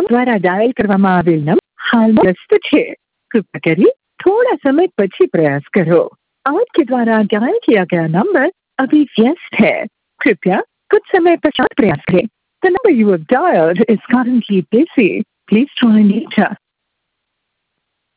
દ્વારા ડાયલ કરવામાં આવેલ નંબર હાલમાં વ્યસ્ત છે. कृपया करिए थोड़ा समय પછી प्रयास करो. आपके द्वारा डायल किया गया नंबर अभी व्यस्त है. कृपया कुछ समय पश्चात प्रयास करें. The number you have dialed is currently busy. Please try later.